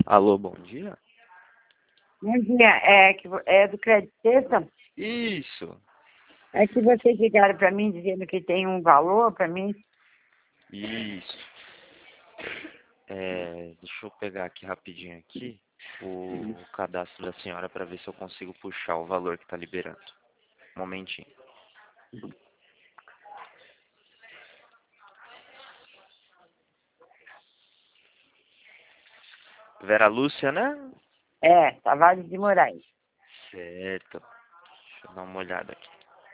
Alô, bom dia? Bom dia, é do Crédito Sexta? Isso, É que vocês ligaram para mim dizendo que tem um valor para mim. isso. Deixa eu pegar aqui rapidinho aqui o cadastro da senhora para ver se eu consigo puxar o valor que está liberando. Um momentinho. Vera Lúcia, né? Tavares de Moraes. Certo. Deixa eu dar uma olhada aqui.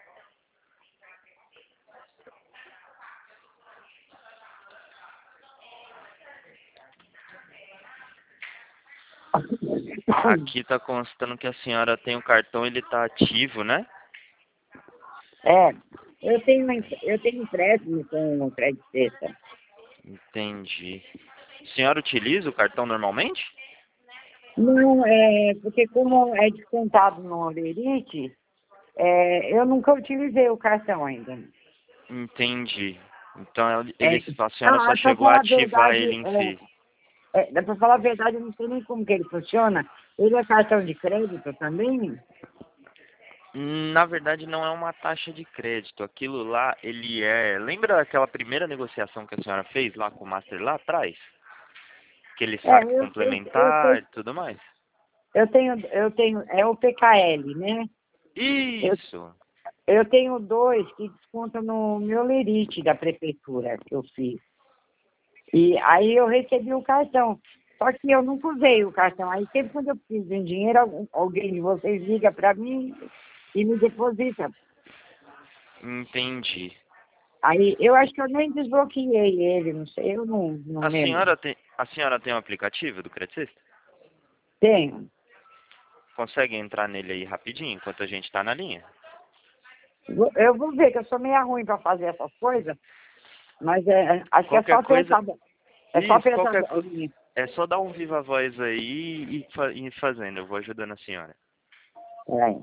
Aqui está constando que a senhora tem o cartão, ele está ativo, né? É, eu tenho empréstimo com o Crédito Sexta. Entendi. A senhora utiliza o cartão normalmente? Não, porque como é descontado no Olerite, eu nunca utilizei o cartão ainda. Entendi. Então É, a senhora só para chegou a falar a ativar verdade, ele em si. para falar a verdade, eu não sei nem como que ele funciona. Ele é cartão de crédito também? Na verdade, não é uma taxa de crédito. Aquilo lá, ele é. Lembra aquela primeira negociação que a senhora fez lá com o Master lá atrás? Aquele saque complementar e tudo mais? É o PKL, né? Eu, Isso! eu tenho dois que descontam no meu lerite da prefeitura que eu fiz. E aí eu recebi o cartão. Só que eu nunca usei o cartão. Aí sempre quando eu preciso de um dinheiro, alguém de vocês liga para mim e me deposita. Entendi. Aí eu acho que eu nem desbloqueei ele, não sei, eu não A lembro. senhora tem um aplicativo do Credicista? Tenho. Consegue entrar nele aí rapidinho, enquanto a gente está na linha? Eu vou ver que eu sou meio ruim para fazer essas coisas, mas acho que é Qualquer só coisa. pensar. É só Isso, pensar. é só dar um viva voz aí e ir fazendo. Eu vou ajudando a senhora. Peraí.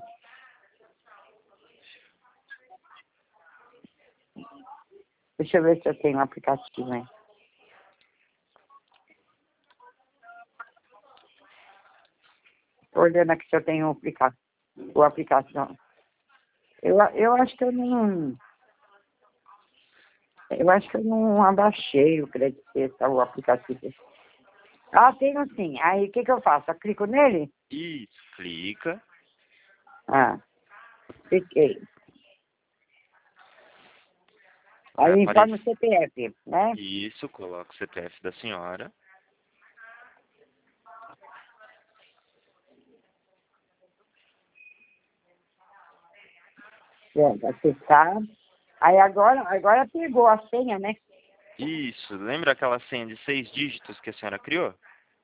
Deixa eu ver se eu tenho um aplicativo, hein? Estou olhando aqui se eu tenho o aplicativo. Eu acho que eu não. Eu acho que eu não abaixei o Crédito Sexta, o aplicativo. Ah, tenho sim. Aí o que eu faço? Eu clico nele? Isso, clica. Ah, cliquei. Vai Aí informa o aparecer. CPF, né? Isso, coloca o CPF da senhora. Pronto, acessar. Aí agora pegou a senha, né? Isso, lembra aquela senha de 6 dígitos que a senhora criou?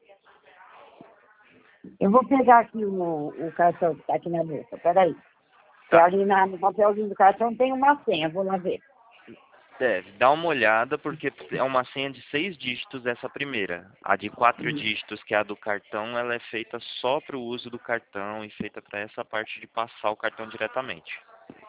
Eu vou pegar aqui o cartão que está aqui na bolsa. Peraí. Que Tá. ali no papelzinho do cartão tem uma senha. Vou lá ver. Deve, dá uma olhada, porque é uma senha de 6 dígitos essa primeira. A de 4 dígitos, que é a do cartão, ela é feita só para o uso do cartão e feita para essa parte de passar o cartão diretamente.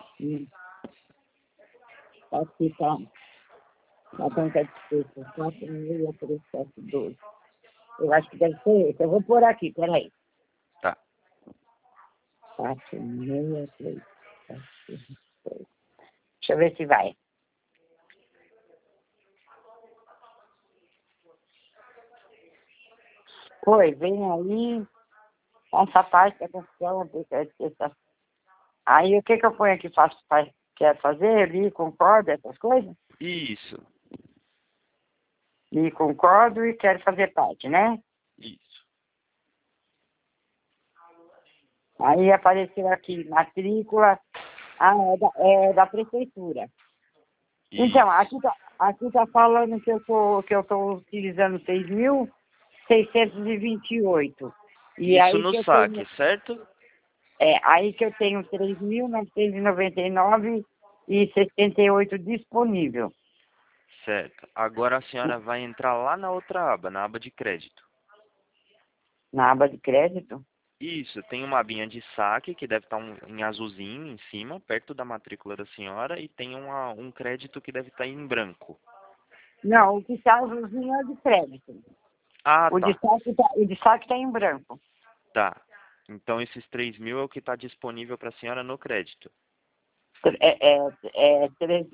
Tá aqui, tá. Cartão que é despesa. 4.3712. Eu acho que deve ser esse. Eu vou pôr aqui, peraí. Tá. 4.3712. Deixa eu ver se vai. Foi, vem aí. Essa parte da construção. Aí o que eu ponho aqui? Quer fazer? Li, concordo, essas coisas? Isso, Li, concordo e quero fazer parte, né? isso. Aí apareceu aqui, matrícula, é da prefeitura. Então, Isso. aqui tá falando que eu tô utilizando 6.628. E Isso aí no que eu tenho, saque, certo? aí que eu tenho 3.999,68 disponível. Certo. Agora a senhora vai entrar lá na outra aba, na aba de crédito. Na aba de crédito? Isso, tem uma abinha de saque, que deve estar em azulzinho em cima, perto da matrícula da senhora, e tem um crédito que deve estar em branco. Não, o que está azulzinho é de crédito. Ah, O tá. destaque tá em branco. Tá. Então esses 3.000 é o que está disponível para a senhora no crédito. É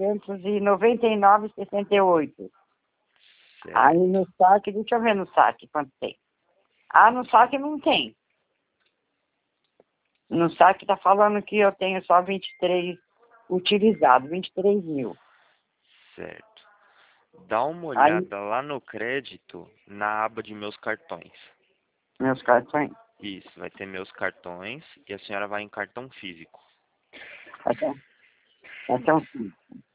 399,68. Aí Certo. no saque, deixa eu ver no saque quanto tem. Ah, no saque não tem. No saque tá falando que eu tenho só 23 utilizado, 23 mil. Certo. Dá uma Aí, olhada lá no crédito, na aba de meus cartões. meus cartões. Isso, vai ter meus cartões e a senhora vai em cartão físico. Cartão sim.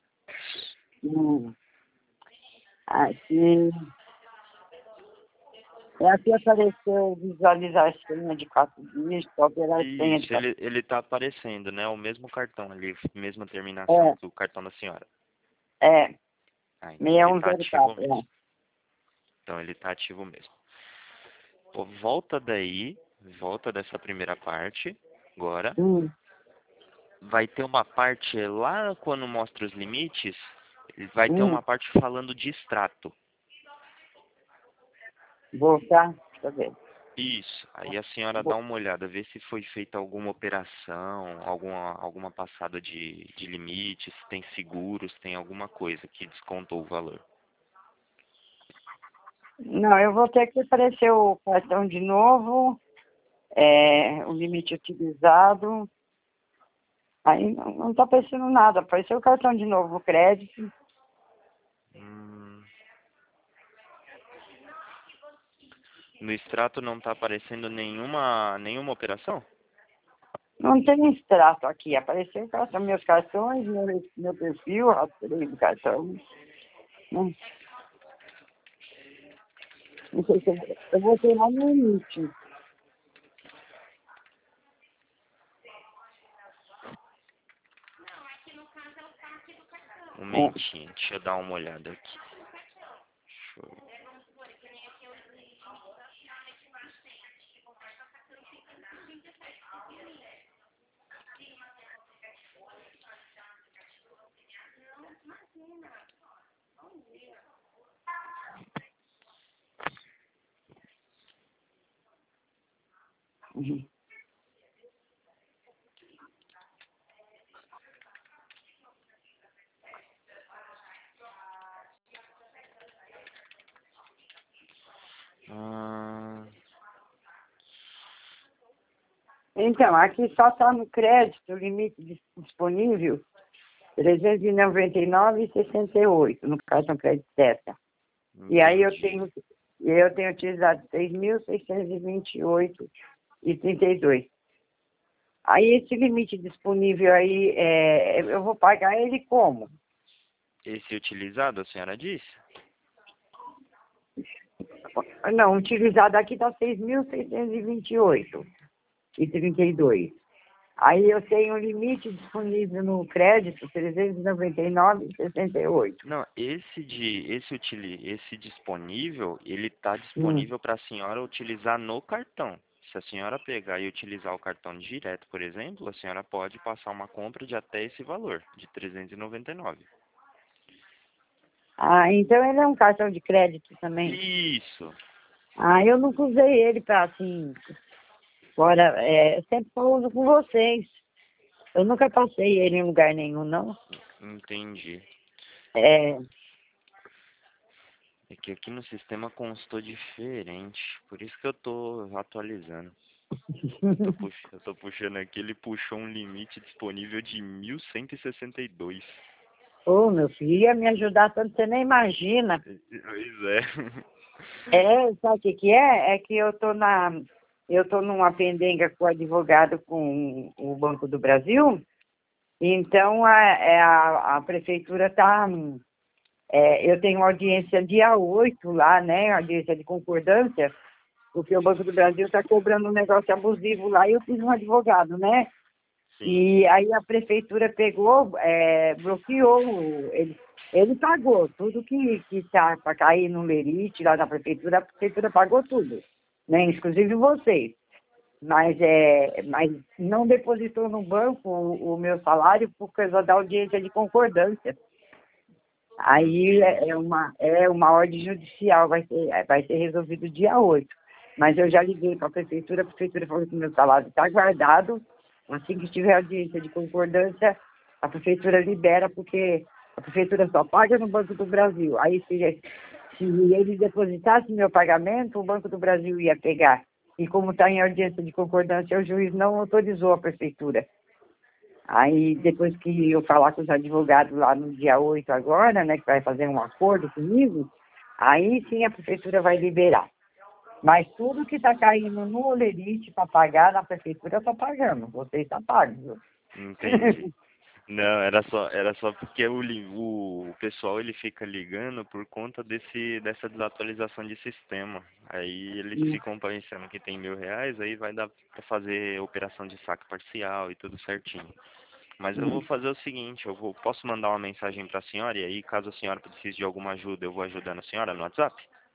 Aqui, aqui apareceu visualizar a senha de 4 dígitos, operar a senha de Isso, 4 ele tá aparecendo, né? O mesmo cartão ali, mesma terminação É, do cartão da senhora. é, Ah, então ele tá ativo 6104, mesmo. Então ele tá ativo mesmo. Pô, volta dessa primeira parte, agora. Vai ter uma parte lá quando mostra os limites, vai ter hum, uma parte falando de extrato. voltar, deixa eu ver. Isso. Aí a senhora dá uma olhada, vê se foi feita alguma operação, alguma passada de limite, se tem seguros, tem alguma coisa que descontou o valor. Não, eu vou ter que aparecer o cartão de novo, o limite utilizado. Aí não tá aparecendo nada, apareceu o cartão de novo, o crédito. Hum, no extrato não está aparecendo nenhuma operação? Não tem extrato aqui, apareceu o cartão, meus cartões, meu perfil, rastreio do cartão. Não, não sei se eu vou ter lá no limite. Um É. momentinho, deixa eu dar uma olhada aqui. Deixa eu... Uhum. Ah, Então, aqui só está no crédito, o limite disponível, 399,68 no cartão crédito Testa. E aí entendi. eu tenho utilizado 6.628,32. Aí esse limite disponível aí, eu vou pagar ele como? Esse utilizado, a senhora disse? Não, utilizado aqui está 6.628,32. Aí eu tenho um limite disponível no crédito, 399,68. Não, esse disponível, ele está Hum. disponível para a senhora utilizar no cartão. Se a senhora pegar e utilizar o cartão direto, por exemplo, a senhora pode passar uma compra de até esse valor, de 399. Ah, então ele é um cartão de crédito também. Isso. Ah, eu nunca usei ele para assim, fora, eu sempre uso com vocês. Eu nunca passei ele em lugar nenhum, não. Entendi. É, É que aqui no sistema constou diferente, por isso que eu tô atualizando. Eu tô puxando aqui, ele puxou um limite disponível de 1.162. Ô, meu filho, ia me ajudar tanto, você nem imagina. Pois é. Sabe o que que é? É que eu tô numa pendenga com o advogado com o Banco do Brasil, então a prefeitura tá, eu tenho audiência dia 8 lá, né, audiência de concordância, porque o Banco do Brasil está cobrando um negócio abusivo lá e eu fiz um advogado, né? Sim. E aí a prefeitura pegou, bloqueou, ele pagou tudo que está para cair no lerite lá na prefeitura, a prefeitura pagou tudo, né? Inclusive vocês. Mas não depositou no banco o meu salário por causa da audiência de concordância. Aí é uma ordem judicial, vai ser resolvido dia 8. Mas eu já liguei para a prefeitura falou que meu salário está guardado. Assim que tiver audiência de concordância, a prefeitura libera, porque a prefeitura só paga no Banco do Brasil. Aí se eles depositassem meu pagamento, o Banco do Brasil ia pegar. E como está em audiência de concordância, o juiz não autorizou a prefeitura. Aí, depois que eu falar com os advogados lá no dia 8 agora, né, que vai fazer um acordo comigo, aí sim a prefeitura vai liberar. Mas tudo que está caindo no Olerite para pagar, na prefeitura está pagando. Você está pago. Entendi. Não, era só porque o pessoal ele fica ligando por conta dessa desatualização de sistema. Aí eles ficam pensando que tem R$ 1.000, aí vai dar para fazer operação de saque parcial e tudo certinho. Mas eu vou fazer o seguinte, posso mandar uma mensagem para a senhora e aí caso a senhora precise de alguma ajuda, eu vou ajudando a senhora no WhatsApp?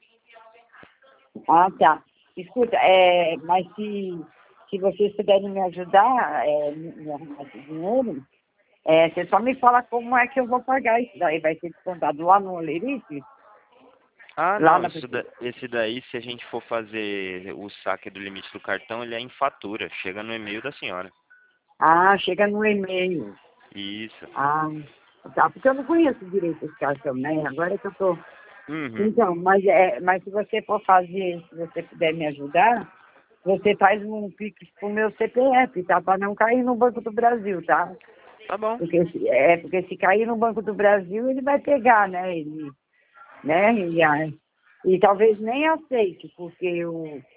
Ah, tá. Escuta, mas se vocês puderem me ajudar, me arrumar esse dinheiro, você só me fala como é que eu vou pagar isso daí. Vai ser descontado lá no Olerite? Ah, Lá não, na esse daí, se a gente for fazer o saque do limite do cartão, ele é em fatura, chega no e-mail da senhora. Ah, chega no e-mail. Isso. Ah, tá, porque eu não conheço direito esse cartão, né? Agora que eu tô... Uhum. Então, mas se você for fazer, se você puder me ajudar, você faz um Pix pro meu CPF, tá? Para não cair no Banco do Brasil, tá? Tá bom. Porque se cair no Banco do Brasil, ele vai pegar, né? Né? E talvez nem aceite, porque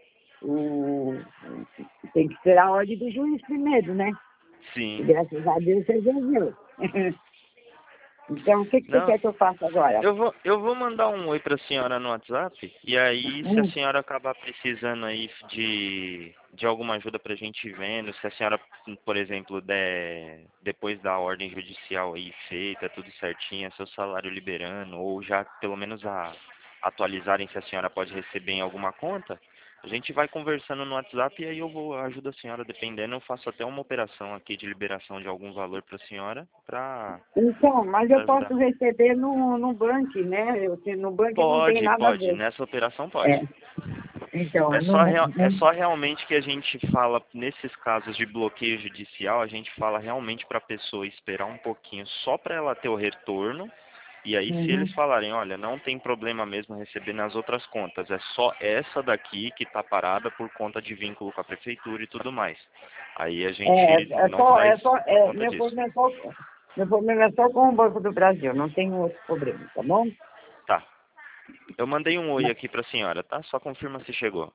tem que ser a ordem do juiz primeiro, né? E Sim. graças a Deus você resolveu. Então, o que você Não, quer que eu faça agora? eu vou mandar um oi pra senhora no WhatsApp, e aí se a Hum, senhora acabar precisando aí de alguma ajuda pra gente ir vendo, se a senhora, por exemplo, depois da ordem judicial aí feita, tudo certinho, seu salário liberando, ou já pelo menos atualizarem se a senhora pode receber em alguma conta, a gente vai conversando no WhatsApp e aí ajudo a senhora, dependendo, eu faço até uma operação aqui de liberação de algum valor pra senhora, pra Então, mas eu ajudar. posso receber no banco, né? No banco não tem Pode, nada a pode. ver. Nessa operação É, pode. então, É só realmente que a gente fala, nesses casos de bloqueio judicial, a gente fala realmente para a pessoa esperar um pouquinho só para ela ter o retorno. E aí, se uhum. eles falarem, olha, não tem problema mesmo receber nas outras contas, é só essa daqui que está parada por conta de vínculo com a prefeitura e tudo mais. Aí a gente não faz por conta disso. Meu problema é só com o Banco do Brasil, não tem outro problema, tá bom? Tá. Eu mandei um oi aqui para a senhora, tá? Só confirma se chegou.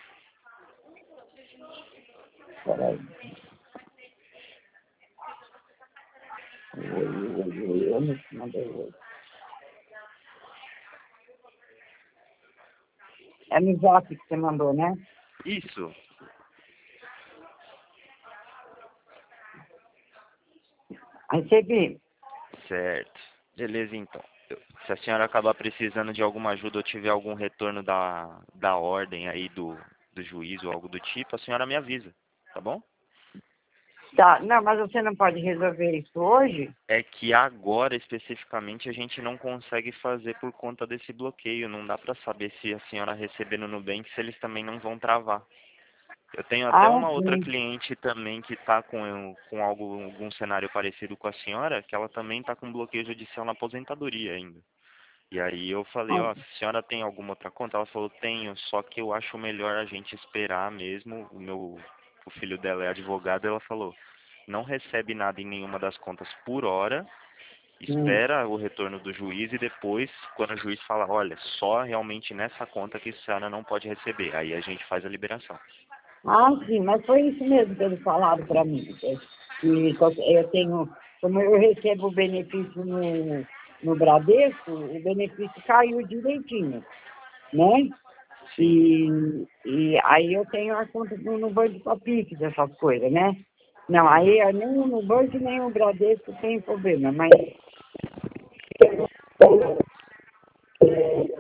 Peraí. Eu não mandei oi. É no Zap que você mandou, né? Isso. Recebi. Certo. Beleza, então. Se a senhora acabar precisando de alguma ajuda ou tiver algum retorno da ordem aí do juiz ou algo do tipo, a senhora me avisa, tá bom? Tá, não, mas você não pode resolver isso hoje? É que agora, especificamente, a gente não consegue fazer por conta desse bloqueio. Não dá pra saber se a senhora receber no Nubank, se eles também não vão travar. Eu tenho até Ah, uma outra sim. cliente também que está com algum cenário parecido com a senhora, que ela também está com bloqueio judicial na aposentadoria ainda. E aí eu falei, ó, a senhora tem alguma outra conta? Ela falou, tenho, só que eu acho melhor a gente esperar mesmo. O filho dela é advogado, ela falou, não recebe nada em nenhuma das contas por hora, Hum. espera o retorno do juiz e depois, quando o juiz fala, olha, só realmente nessa conta que a senhora não pode receber, aí a gente faz a liberação. Ah, sim, mas foi isso mesmo que eles falaram para mim. Eu tenho, como eu recebo o benefício no Bradesco, o benefício caiu direitinho, né? Sim. E aí eu tenho a conta no Banco Papix, essas coisas, né? Não, aí nem no banco nem no Bradesco tem problema, mas